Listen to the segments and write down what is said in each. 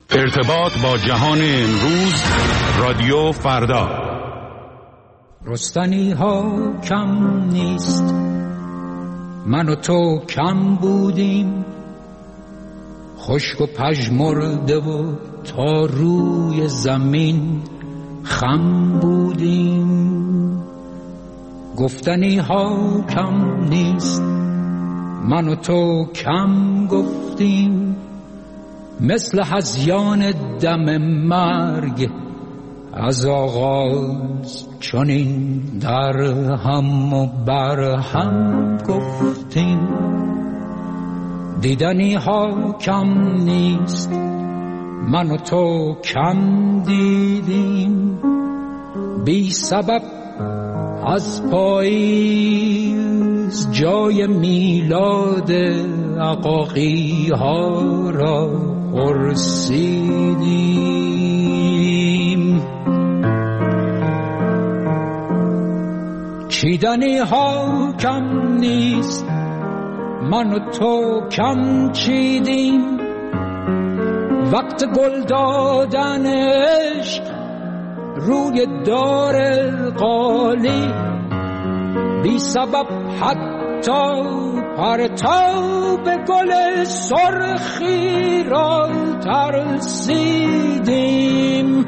ارتباط با جهان امروز، رادیو فردا. رستنی ها کم نیست، من و تو کم بودیم، خشک و پژمرده و تا روی زمین خم بودیم. گفتنی ها کم نیست، من و تو کم گفتیم، مثل هذیان دم مرگ از آغاز چنین در هم و بر هم گفتیم. دیدنی ها کم نیست، من و تو کم دیدیم، بی سبب از پاییز جای میلاد عقاقی ها را پرسیدیم. چیدنی ها کم نیست، من و تو کم چیدیم، وقت گل دادن عشق روی دار قالی، بی سبب حتی پرتاب گل سرخی را ترسیدیم.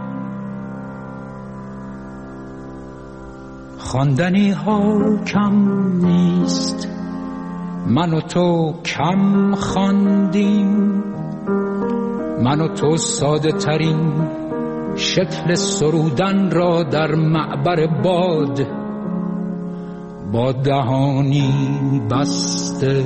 خواندنی ها کم نیست، من و تو کم خواندیم، من و تو ساده ترین شکل سرودن را در معبر باد با دهانی بسته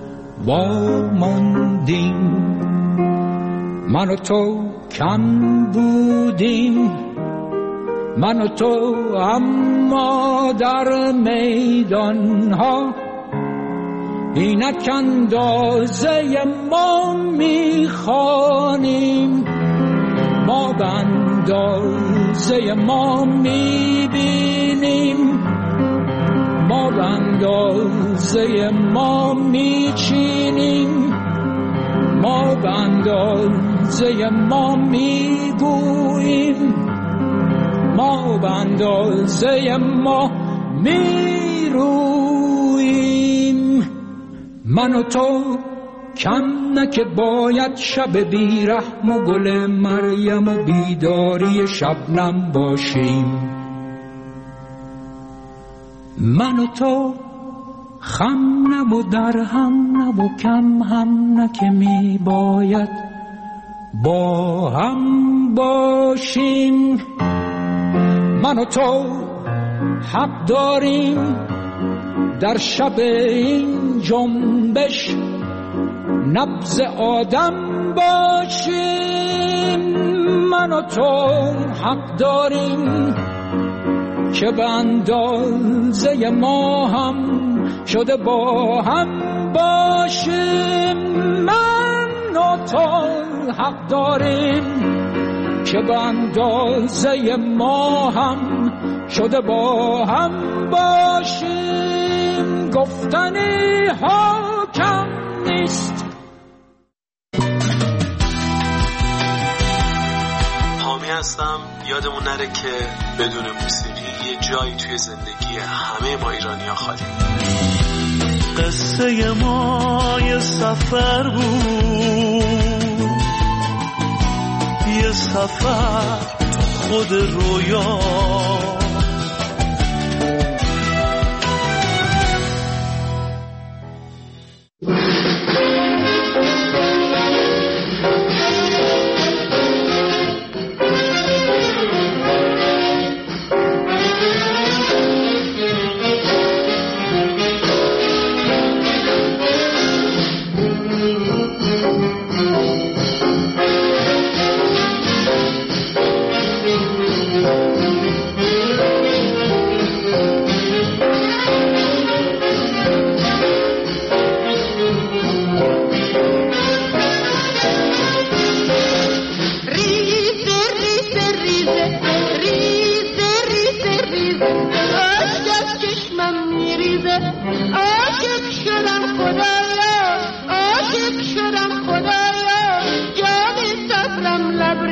واماندیم. من و تو کم بودیم، من و تو اما در میدان ها اینک اندازه ما میخوانیم، ما به اندازه ما میبینیم، ما به اندازه ما میچینیم، ما به اندازه ما میگوییم، ما به اندازه ما میرویم. من و تو کم نه که باید شب بیرحم و گل مریم و بیداری شبنم باشیم، من و تو خم نه و در هم نه و کم هم نه که می باید با هم باشیم. من و تو حق داریم در شب این جنبش نبض آدم باشیم، من و تو حق داریم که به اندازه ما هم شده با هم باشیم، من و تو حق داریم که به اندازه ما هم شده با هم باشیم. گفتنی ها کم نیست. حامی هستم. یادمون نره که بدون موسیقی یه جایی توی زندگی همه ما ایرانی‌ها خالی. قصه ما یه سفر بود، یه سفر خود رویا،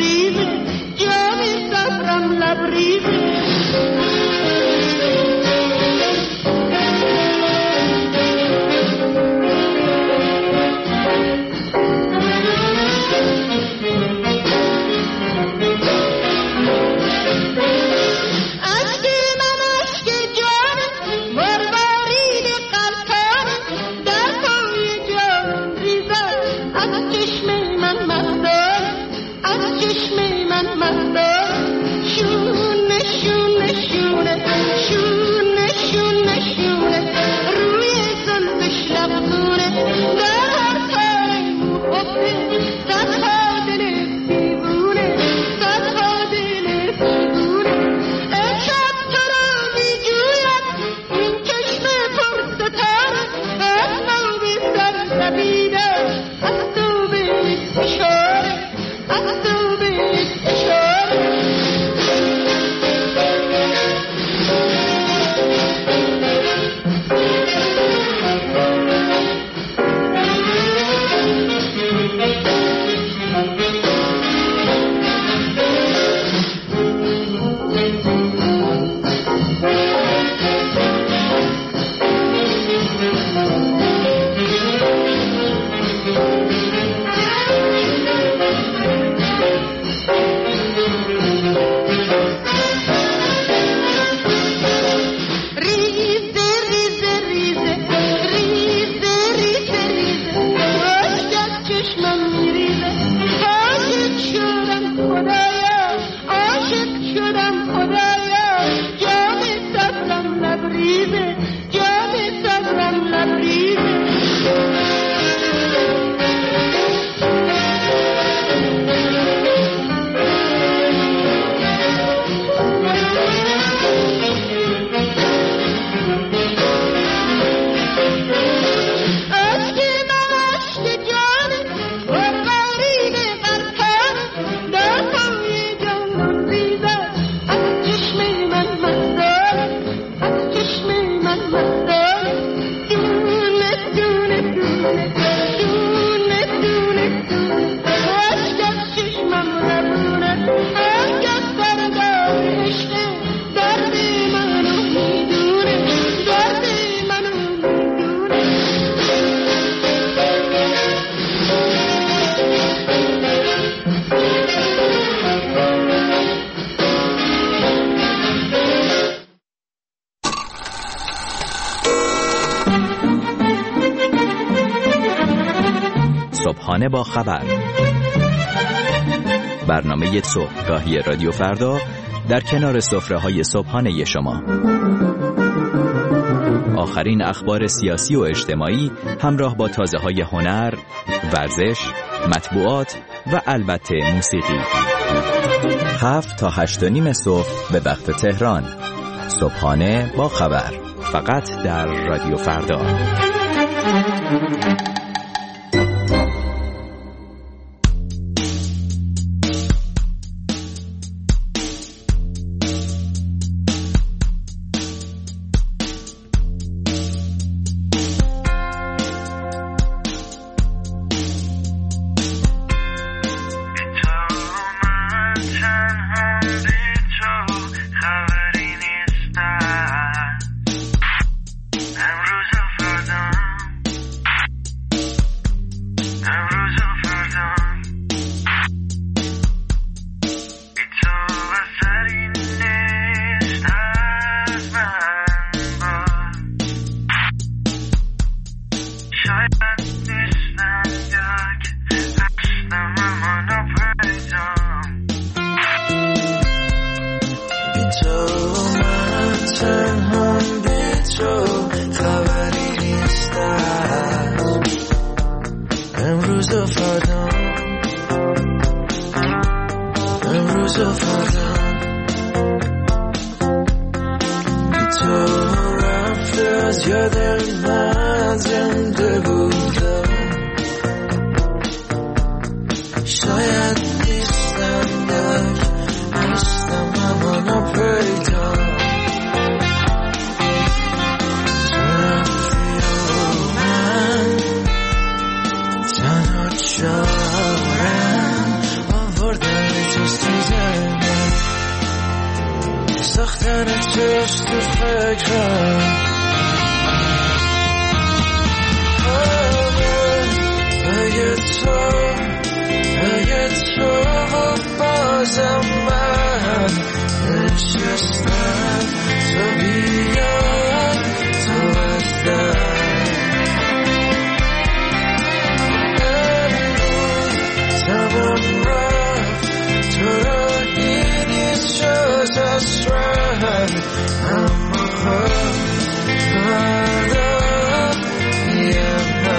لبریزه جام صبرم لبریزه صبحانه با خبر، برنامه صبحگاهی رادیو فردا در کنار سفره‌های صبحانه شما. آخرین اخبار سیاسی و اجتماعی همراه با تازه‌های هنر، ورزش، مطبوعات و البته موسیقی. 7 تا 8:30 صبح به وقت تهران. صبحانه با خبر، فقط در رادیو فردا. آوردن ساختن چشت فکرم اگه تو بازم من نشستم تو بیاد تو بستم امروز تمام رفت تو را نیست جز اسرن اما خب فردا یه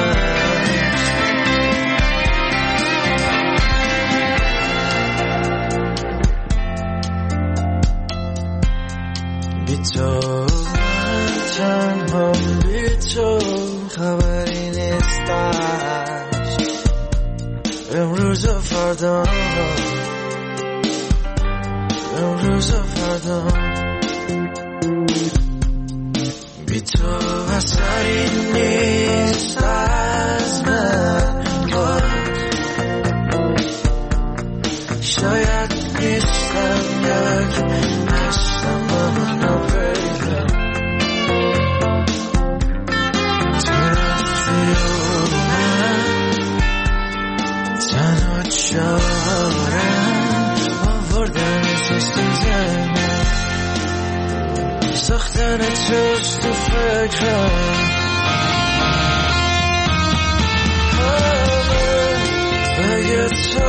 تو من تنها بی تو خبری نیستش امروز و فردا بی تو اثری نیست از من شاید نیستم یک هستم منو پیدا تو رفتی و من تنها چارم آوردن سستیزم ساختن توست تو فکرم اگه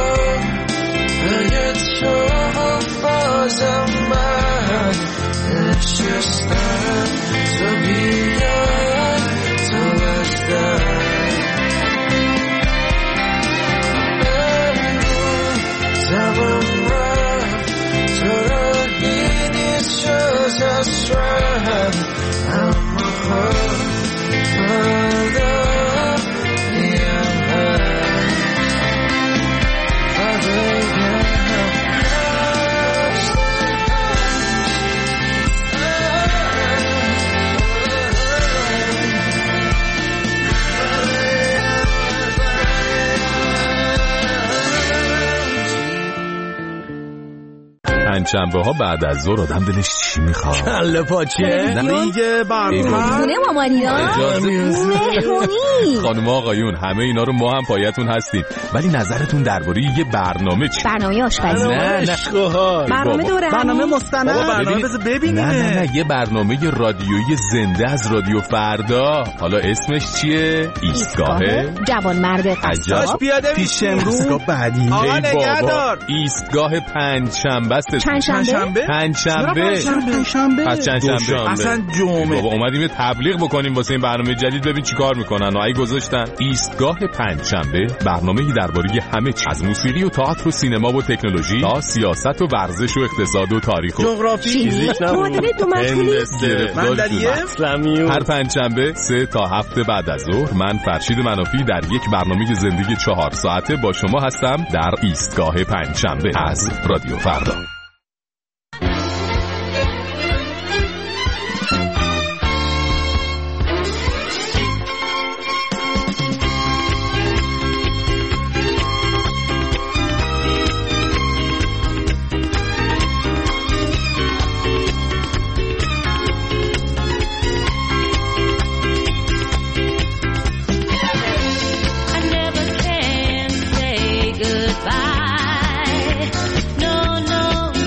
تو بازم من نشستم تو بیاد تو بستم امروز تمام رفت تو را نیست جز اسرن اما خب فردا نیم پنجشنبه ها بعد از ظهر آدم دلش چی میخواد؟ کله پاچه نه دیگه خونه مامانینا مهمونی خانم آقایون همه اینا رو ما هم پایتون هستیم ولی نظرتون درباره یه برنامه چی؟ برنامه آشپزی نه برنامه دوره برنامه مستند برنامه بذار ببینیم نه یه برنامه رادیویی زنده از رادیو فردا حالا اسمش چیه؟ ایستگاه جوانمرد قصاب پیش امروز بعدی آقا نگهدار ایستگاه پنجشنبه است پنجشنبه پس چندشنبه اصلا جمعه بابا اومدیم یه تبلیغ بکنیم واسه این برنامه جدید ببین چیکار میکنن و اگه گذاشتن ایستگاه پنجشنبه برنامه‌ای درباره همه چیز از موسیقی و تئاتر و سینما و تکنولوژی تا سیاست و ورزش و اقتصاد و تاریخ و جغرافی معادله دو مشغولی هر پنجشنبه 3 تا 7 بعد از ظهر من فرشید منافی در یک برنامه زندگی 4 ساعته با شما هستم در ایستگاه پنجشنبه از رادیو فردا. Goodbye. No, no.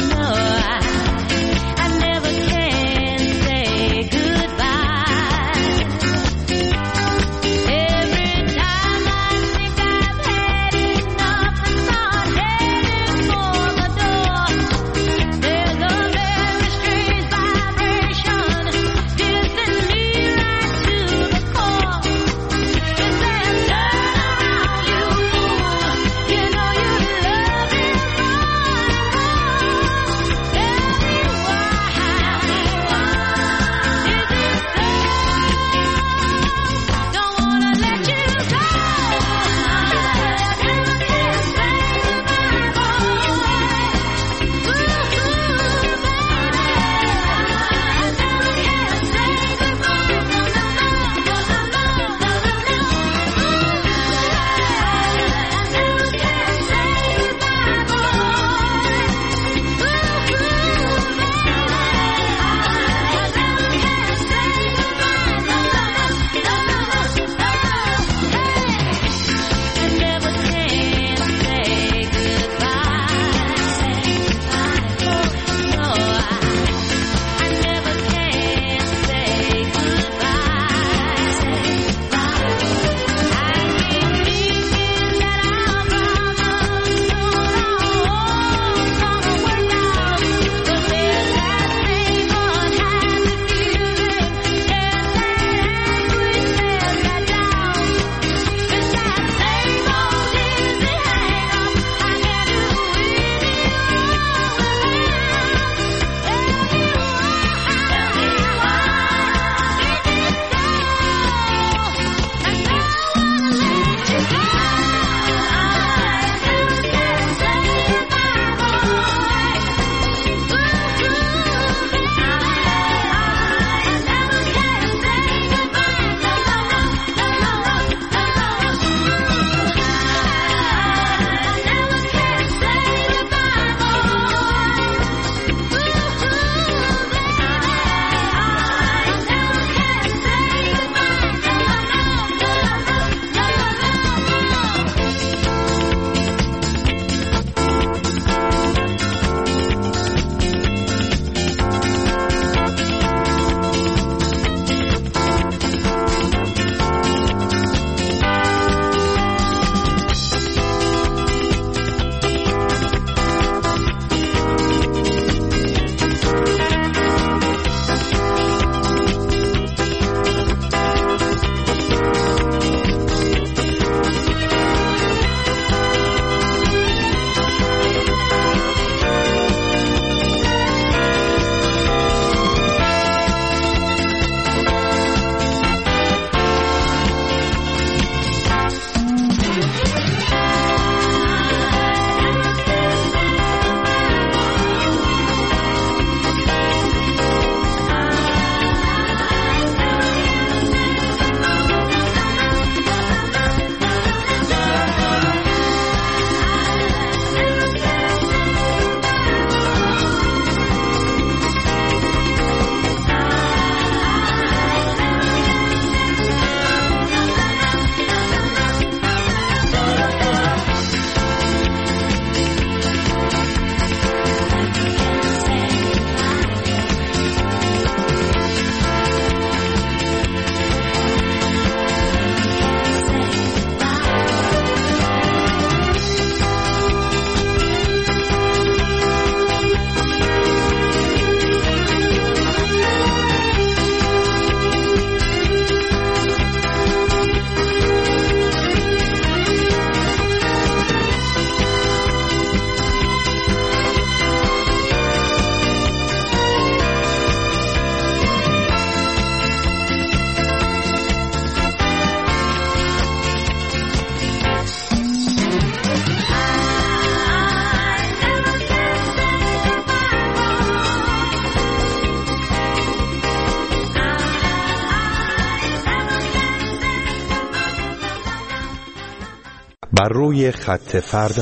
بر روی خط فردا.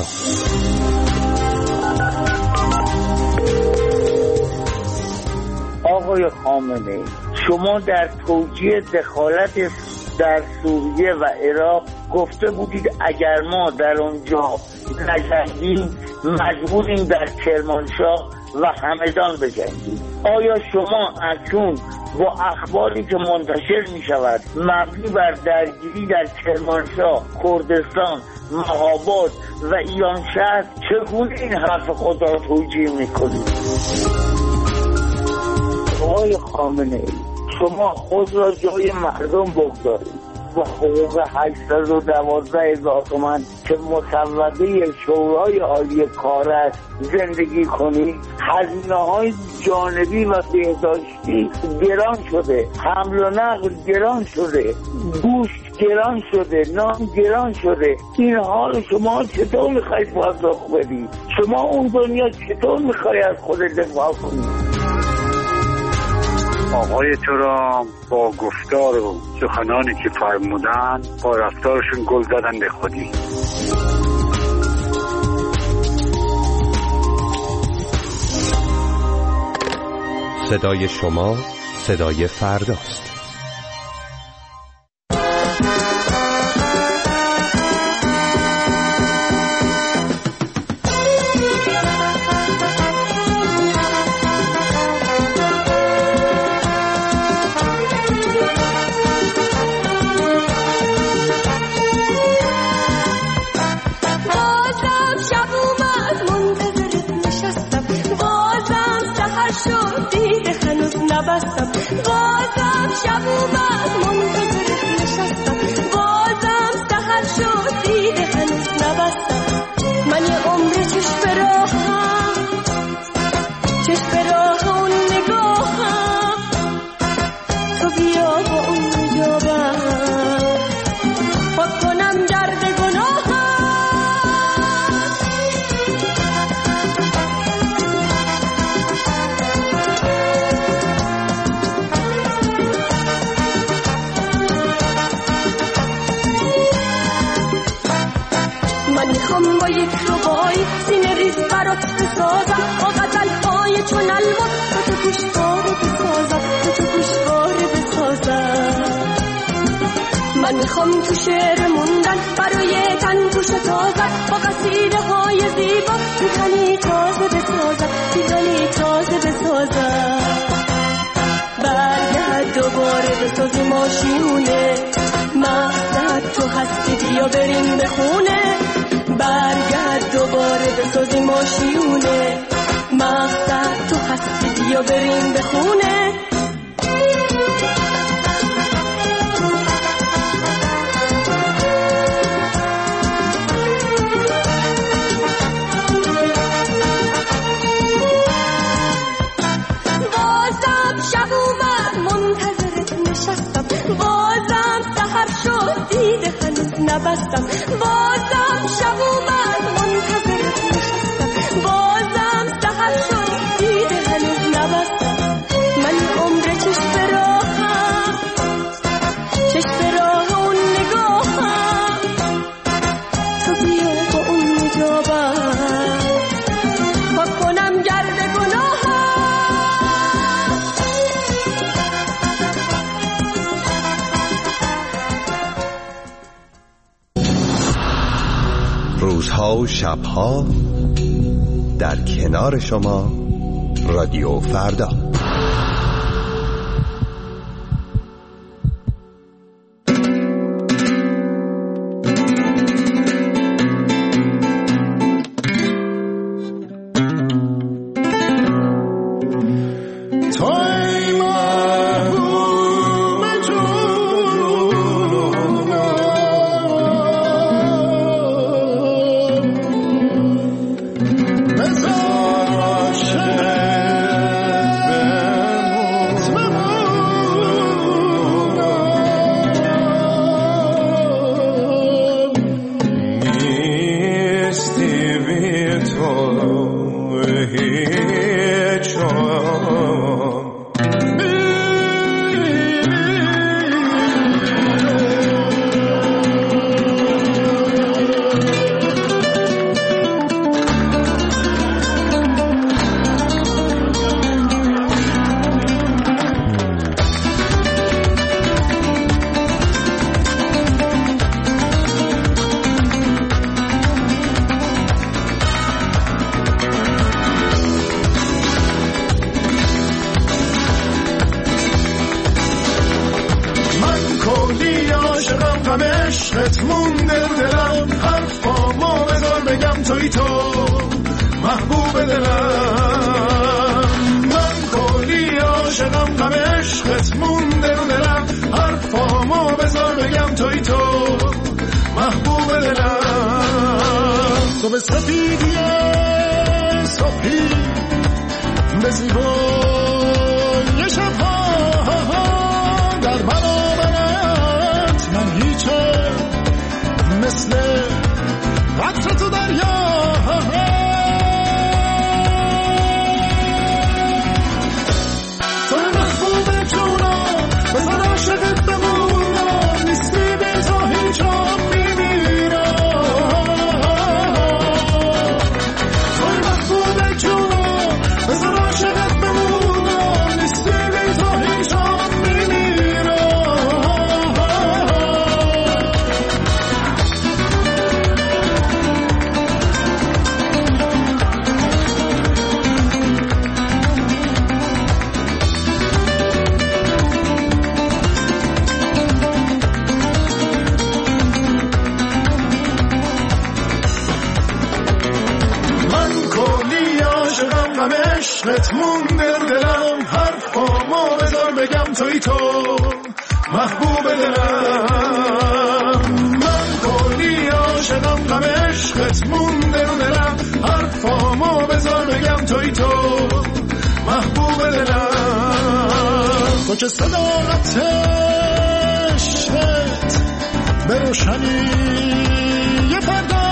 آقای خامنه‌ای، شما در توجیه دخالت در سوریه و عراق گفته بودید اگر ما در اونجا نجنگیم مجبوریم در کرمانشاه و همدان بجنگیم. آیا شما اکنون با اخباری که منتشر می شود مبنی بر درگیری در کرمانشاه، کردستان، مهاباد و ایران شهر چگونه این حرف خود را توجیه می کنید؟ آقای خامنه‌ای، شما خود را جای مردم بگذارید. با حقوق 812,000 تومان که مسوده شورای عالی کار است زندگی کنید. هزینه‌های جانبی و بهداشتی گران شده، حمل و نقل گران شده، گوشت گران شده، نان گران شده. این حال شما چطور میخواید پاسخ بدید؟ شما اون دنیا چطور میخواید از خود دفاع کنید؟ آقای ترامپ با گفتار و سخنانی که فرمودن با رفتارشون گل زدن به خودی. صدای شما صدای فرداست. من میخوام تو شعر موندن برای تن تو شتازت با قصیده های زیبا پیکانی تازه بسازم، پیکانی تازه بسازم. برگرد دوباره بسازی ماشیونه، مقصد تو هستی بیا بریم به خونه. برگرد دوباره بسازی ماشیونه، مقصد تو هستی بیا بریم به خونه. نبستم بازم شب اومد منتظرت نشستم، بازم سحر شد دیده هنوز نبستم. من عمر چشم به راهم، چشم به راه اون نگاهم، تو بیا با اون مجابم پاک کنم گرد گناهم. روزها و شبها در کنار شما رادیو فردا. عشقت مونده رو دلم، حرفامو بذار بگم توی تو محبوب دلم. من کلی عاشقم غم عشقت مونده رو دلم، حرفامو بذار بگم توی تو محبوب دلم. تو به سفیدی صبحی به زیبای شبها در برابرت من هیچه، مثل قطره تو دریا. تو محبوب جونا بزن عاشقت بمونم، نیستی بی تو هیچ هم میمیرم. تو محبوب جونا بزن عاشقت بمونم، نیستی بی تو هیچ هم عشقت مونده دلم، حرفامو بذار بگم توی تو محبوب دلم. من کلی عاشقم غم عشقت مونده دلم، حرفامو بذار بگم توی تو محبوب دلم. تو که صداقت عشقت به روشنی یه فردا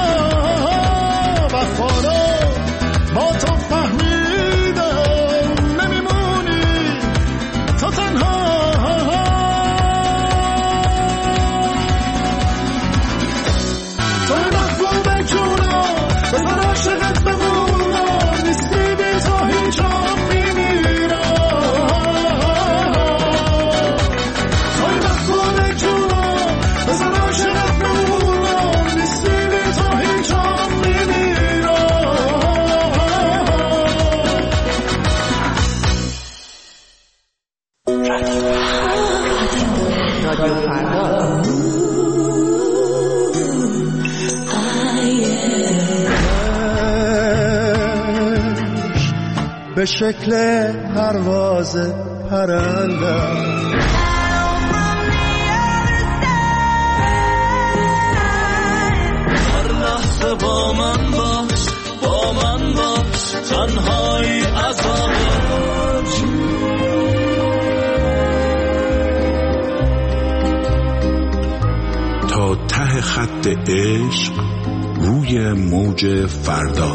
وفارا با تو فهمیدم، نمیمونی تو تنها. تو محبوب جونا بزن عاشقت بمونم، نیستی بی تو هیچ هم میمیرم. تو محبوب جونا بزن عاشقت بمونم، نیستی بی تو هیچ هم به شکل پرواز پرندم، هر لحظه با من باش، با من باش، تنهایی عذاب. تا ته خط عشق روی موج فردا.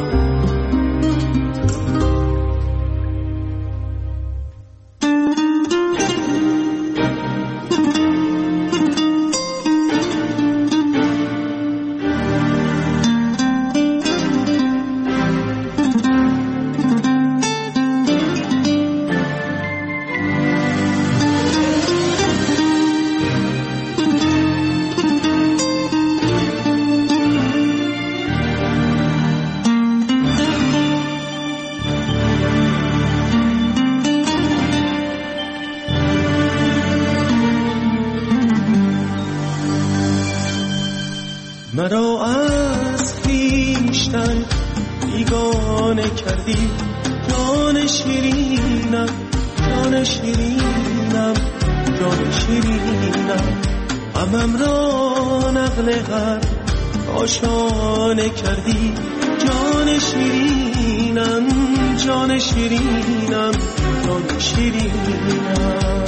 مرا از خویشتن بیگانه کردی، جان شیرینم، جان شیرینم، جان شیرینم. غمم را نقل غم آشانه کردی، جان شیرینم، جان شیرینم، جان شیرینم.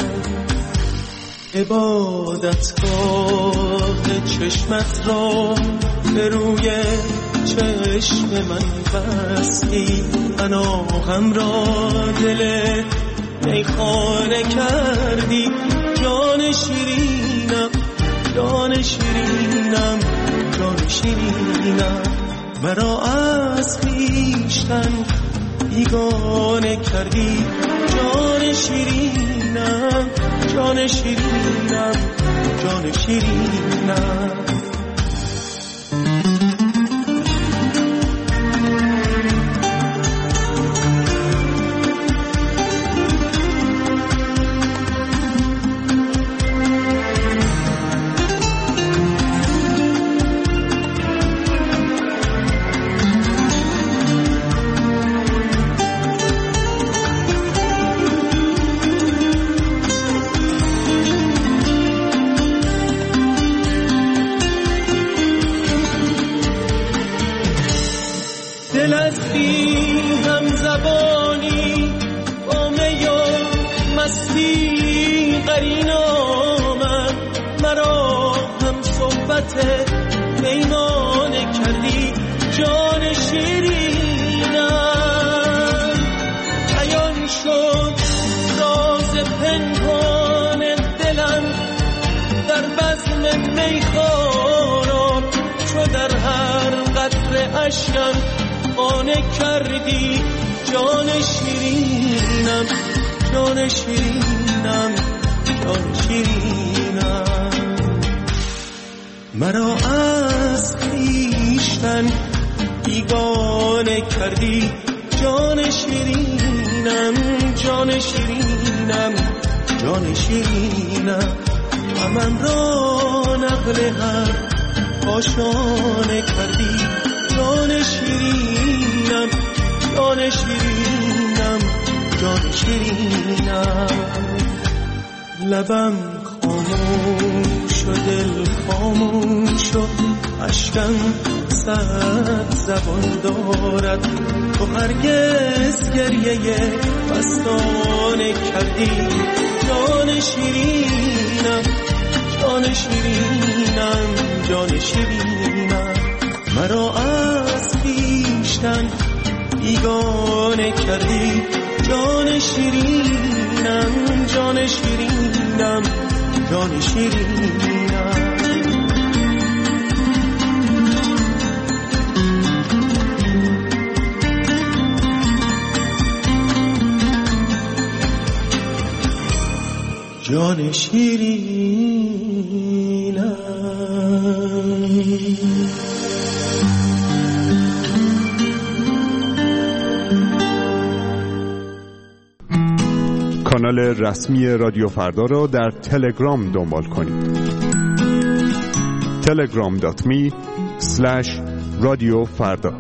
عبادتگاه چشمت را به روی چشم من بستی، اناغم را دل میخانه کردی، جان شیرینم، جان شیرینم، جان شیرینم. مرا از خویشتن بیگانه کردی، جان شیرینم، جان شیرینم، جان شیرینم. دل از بی هم زبانی با می و مستی قرین آمد، مرا هم صحبت پیمانه کردی جان شیرینم. عیان شد راز پنهان دلم در بزم میخواران، چو در هر قطره اشکم قانع کردی جان شیرینم، جان شیرینم، جان شیرینم. مرا از خویشتن بیگانه کردی جان شیرینم، جان شیرینم، جان شیرینم. غمم را نقل هر کاشانه کردی جان شیرینم، جان شیرینم، جان شیرینم. لبم خاموش و دل خاموش و اشکم صد زبان دارد، تو هرگز گریه مستانه کردی جان شیرینم، جان شیرینم، جان شیرینم. مرا از خویشتن بیگانه کردی جان شیرینم، جان شیرینم، جان شیرینم. جان شیرینم. کانال رسمی رادیو فردا را در تلگرام دنبال کنید. telegram.me/رادیو فردا.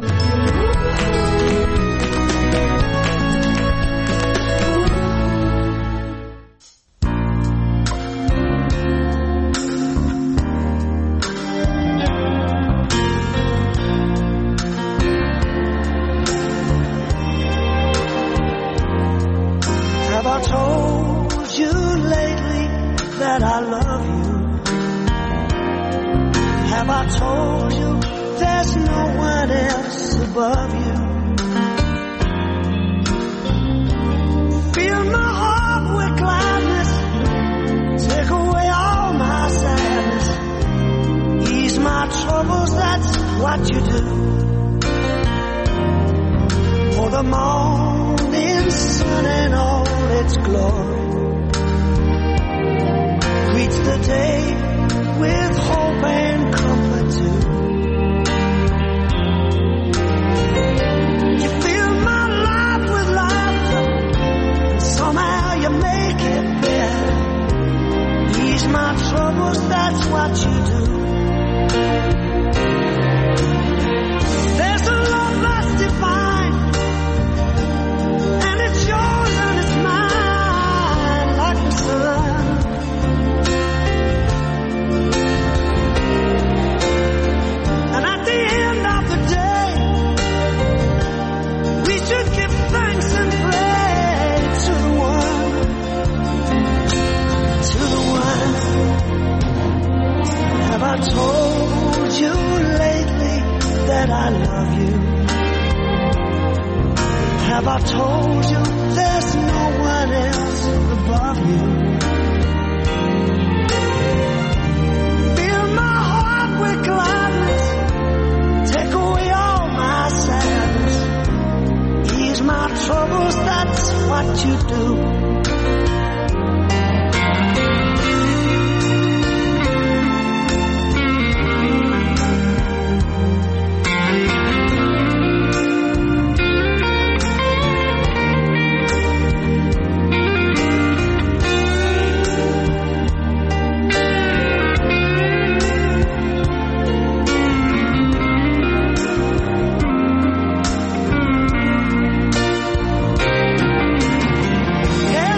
Hey!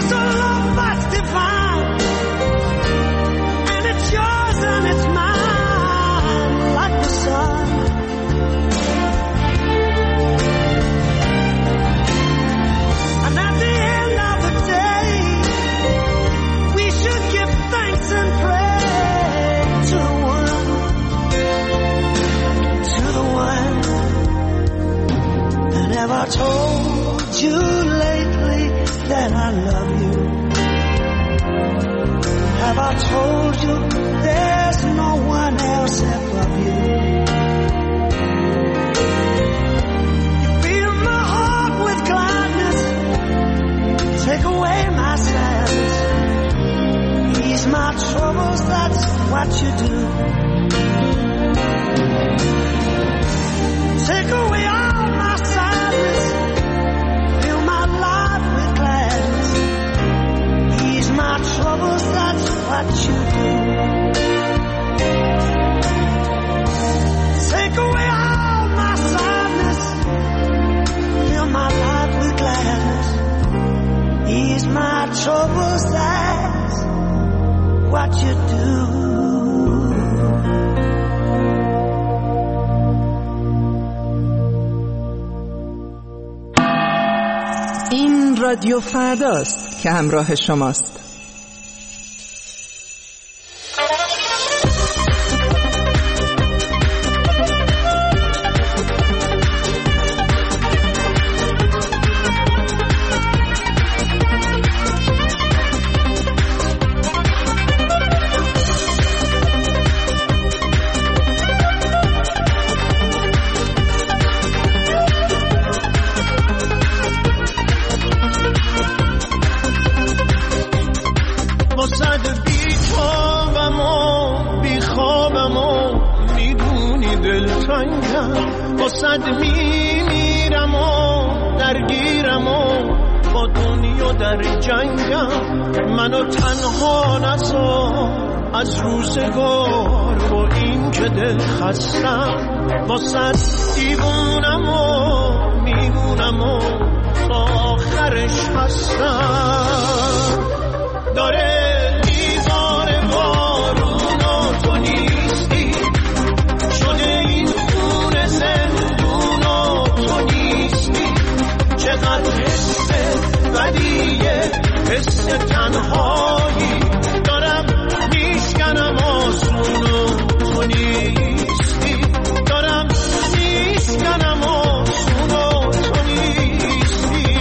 I told you lately that I love you? Have I told you there's no one else above you? You fill my heart with gladness, take away my sadness, ease my troubles, that's what you do. Take away all my sadness, fill my life with gladness, ease my troubles, that's what you do. Take away all my sadness, fill my life with gladness, ease my troubles, that's what you do. این رادیو فرداست که همراه شماست. واسد میمیرم و درگیرم و با دنیا در جنگم، منو تنها نذار از روزگار با این که دل خستم، واسد دیوونم و میمونم و تا آخرش هستم. داره میباره بارون و تو نیستی، شده این خونه زندون و تو نیستی، چقدر حس بدیه، حس تنهایی دارم میشکنم آسون و تو نیستی، دارم میشکنم آسون و تو نیستی.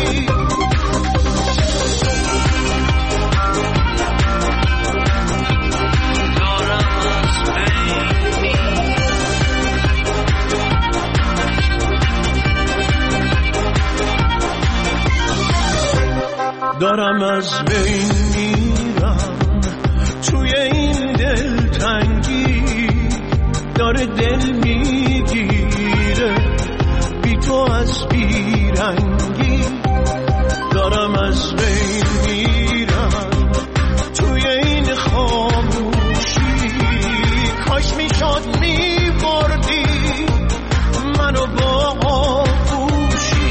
دارم از بین میرم توی این دلتنگی، داره دل میگیره بی تو از بیرنگی، دارم از بین میرم توی این خاموشی، کاش میشد میبردی منو با آغوشی،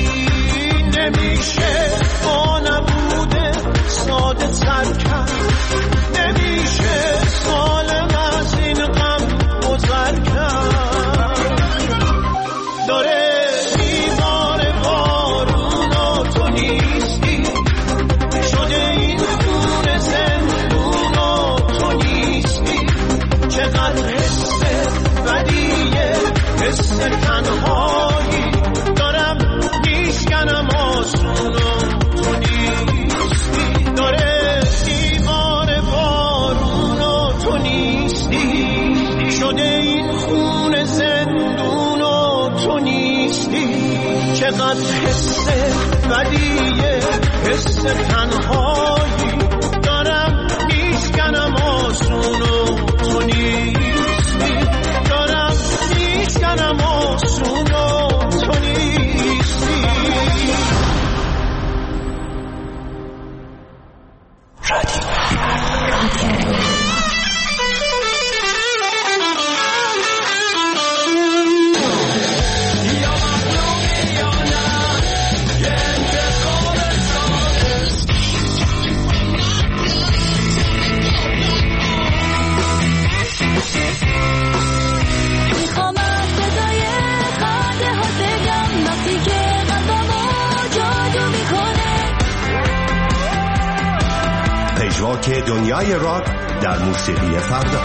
نمیشه با نبوده ساده سر کرد، نمیشه سالم از این غم گذر کرد. داره میباره بارون و تو نیستی، شده این خونه زندون و تو نیستی، چقدر حس بدیه، حس تنهایی دارم میشکنم آسون و تو نیستی، داره دیوار بارون و تو نیستی، شده این خون زندون و تو نیستی، چقدر حس بدیه، حس تنهایی دارم میشکنم آسون و تو نیستی، دارم میشکنم آسون و تو نیستی. پژواک دنیای راک در موسیقی فردا.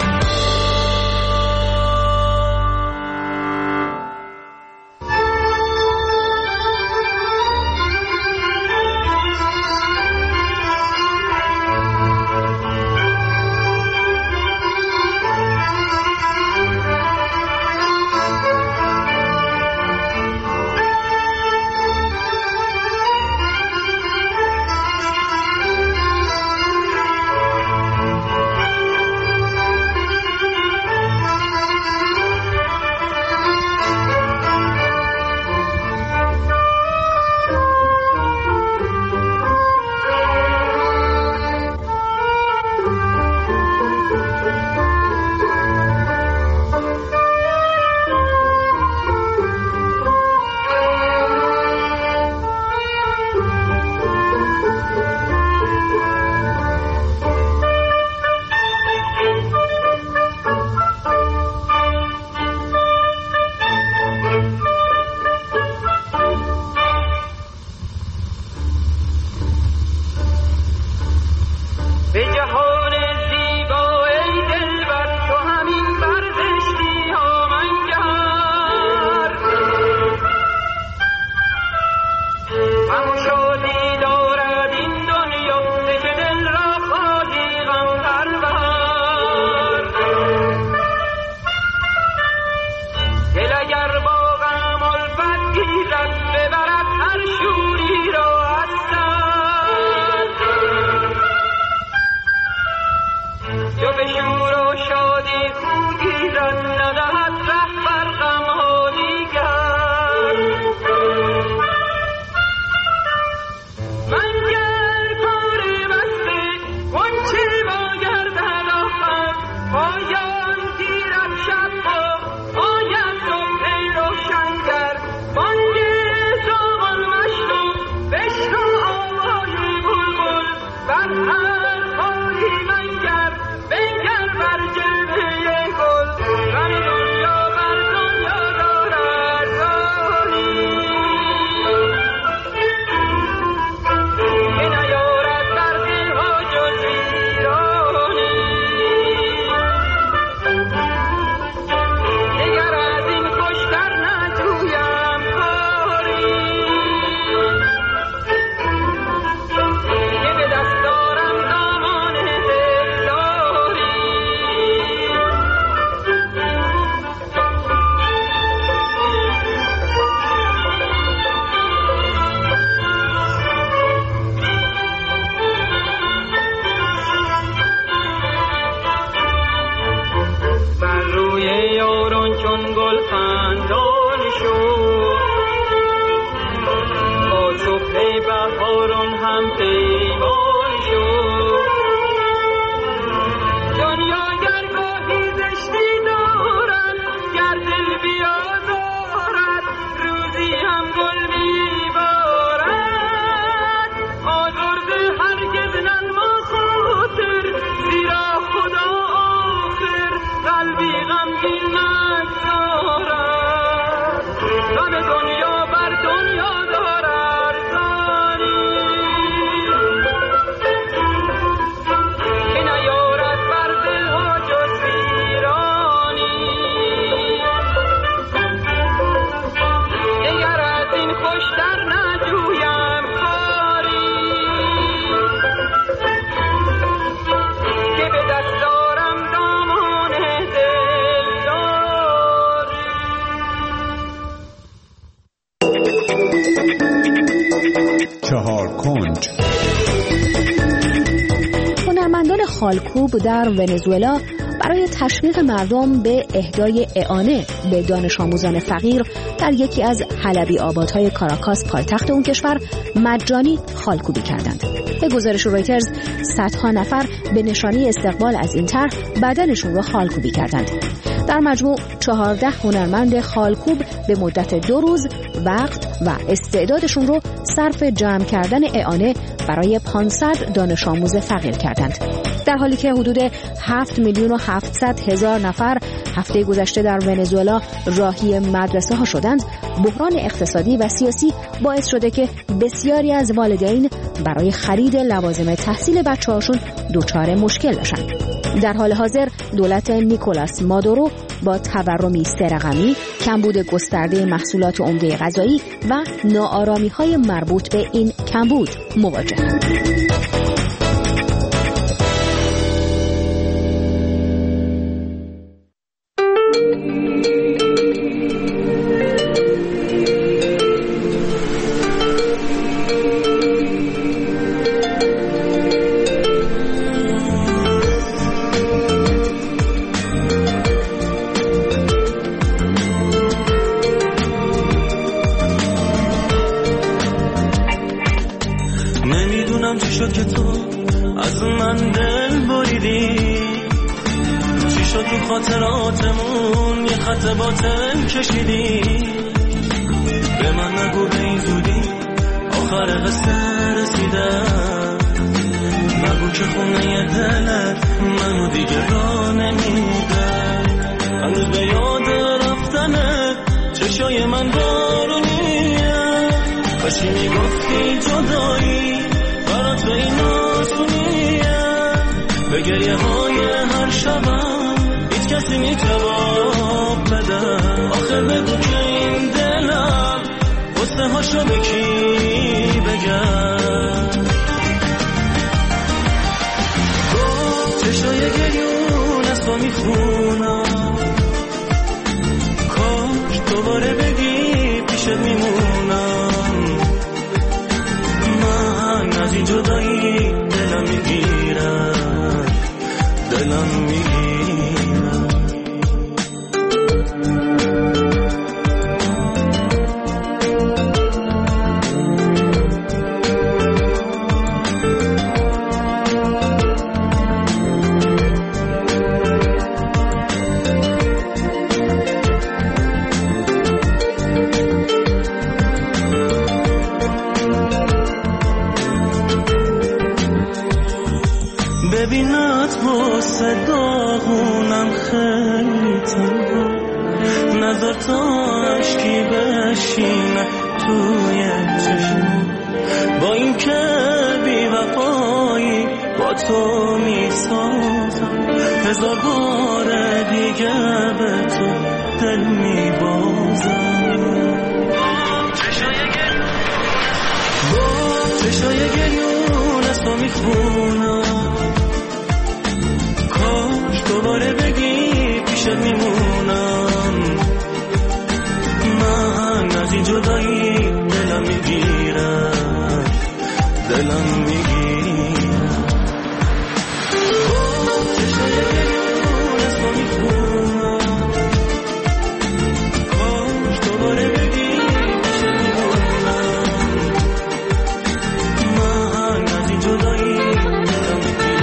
هنرمندان خالکوب در ونزوئلا برای تشویق مردم به اهدای اعانه به دانش آموزان فقیر در یکی از حلبی آبادهای کاراکاس پایتخت اون کشور مجانی خالکوبی کردند. به گزارش رویترز صدها نفر به نشانی استقبال از این طرح بدنشون را خالکوبی کردند. در مجموع 14 هنرمند خالکوب به مدت 2 روز وقت و استعدادشون رو صرف جمع کردن اعانه برای 500 دانش آموز فقیر کردند. در حالی که حدود 7,700,000 نفر هفته گذشته در ونزوئلا راهی مدرسه ها شدند، بحران اقتصادی و سیاسی باعث شده که بسیاری از والدین برای خرید لوازم تحصیل بچه‌هاشون دچار مشکل بشن. در حال حاضر دولت نیکولاس مادورو با تورمی 3 رقمی، کمبود گسترده محصولات عمده غذایی و ناآرامی‌های مربوط به این کمبود مواجه است. نمیدونم چی شد که تو از من دل بریدی، چی شد تو خاطراتمون یه خط باطل کشیدی. به من نگو به این زودی آخر قصه رسیدم، نگو که خونه دلت منو دیگه را نمیدم. هنوز به یاد رفتنت چشای من بارونیه، کاشی میگفتی جدایی برات به این آسونیه. به گریه های هر شبم هیچ کسی نیست جواب بده. آخه بگو که این دلم قصه هاشو به کی بگم؟ با چشای گریون از تو میخونم، کاش دوباره بگی پیشت میمونم. من از این جدایی دلم میگیرم، دلم میگیرم. ببینت واسه داغونم خیلی تنها، نذار تا عشقی بشینه توی چشم. با این که بی وفایی با تو میسازم، هزار بار دیگه به تو دل میبازم. با چشای گریون از تو میخونم، دوباره بگی پیشت میمونم. من از این جدایی دلم میگیرم، دلم میگیرم. چشای گریون از تو میخونم، کاش دوباره بگی پیشت میمونم. من از این جدایی دلم میگیرم.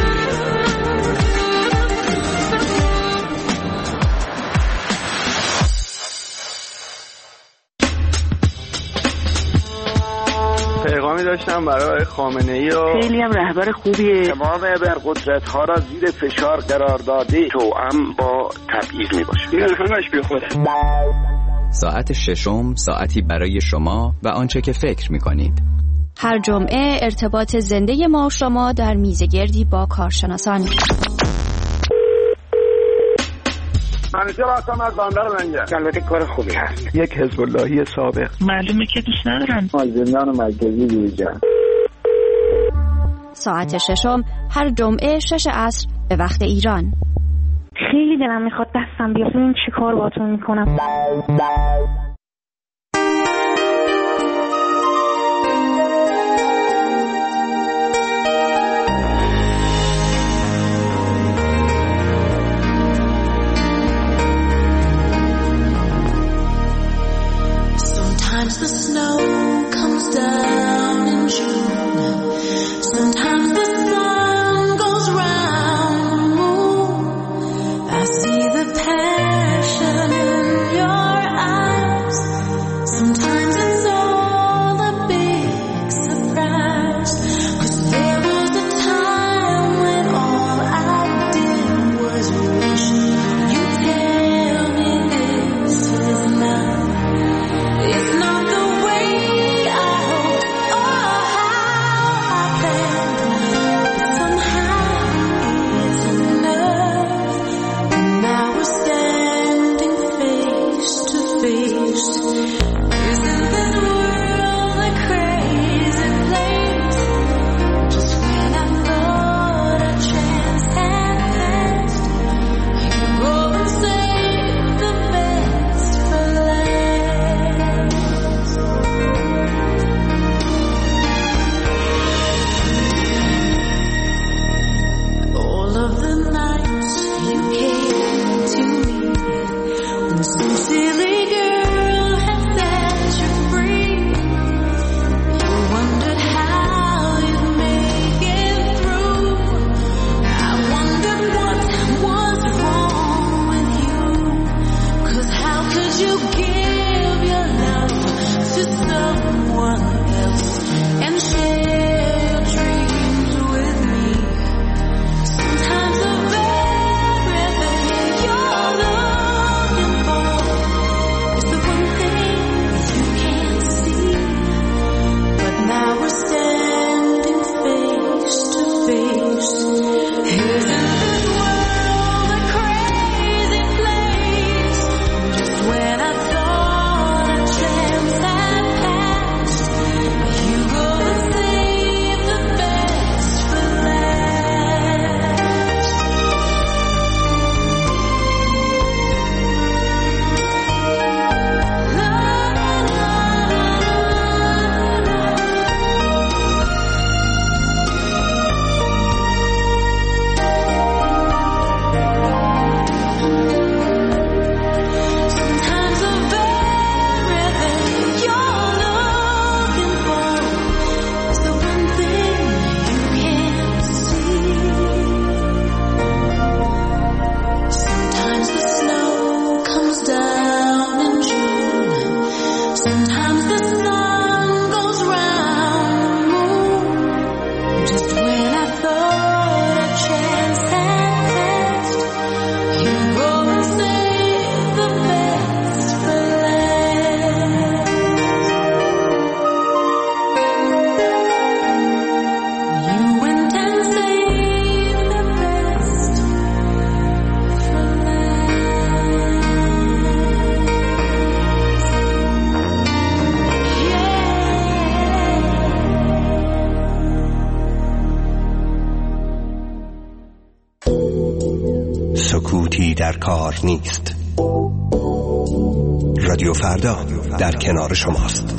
پیغامی داشتم برای خامنه‌ای و خیلی هم رهبر خوبیه. تمام ابرقدرت‌ها را زیر فشار قرار داده، توأم با تبعیض میباشه. این همش بیخوده. ساعت ششم ساعتی برای شما و آنچه که فکر می‌کنید. هر جمعه ارتباط زنده ما و شما در میزگردی با کارشناسان. منیجر هستم از بندر منجر. البته کار خوبی هست. یک حزب اللهی سابق. معلومه که دوست ندارن. زندان مرکزی بیرجان. ساعت ششم هر جمعه 6 عصر به وقت ایران. خیلی دلم میخواد دستم بیاد ببین چی کار باهاتون میکنم. The snow comes down in June. Sometimes the sun goes round the moon. I see the passion in your eyes. Sometimes it's all a big surprise. 'Cause there was a time when all I did was wish you'd tell me this is not. It's not the way I hoped or how I planned, but somehow it's enough. And now we're standing face to face. Isn't this world a crazy place? Just when I thought a chance had passed, you go and save the best for last. All of the nights you came to me, when some silly girl had set you free, you wondered how you'd make it through. I wondered what was wrong with you, 'cause how could you give your love to someone else and share your dreams with me? Sometimes of everything you're looking for is the one thing you can't see. But now we're standing face to face. Isn't this world a crazy place? Just when I thought a chance had passed, در کار نیست. رادیو فردا در کنار شماست.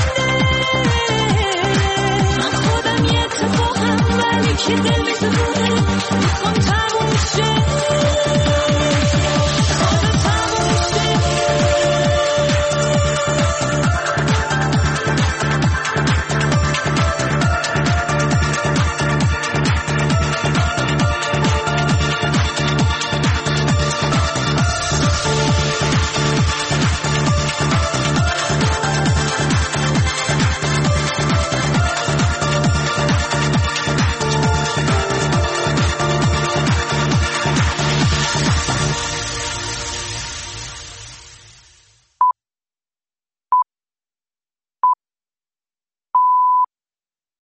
که دل می‌سوزونه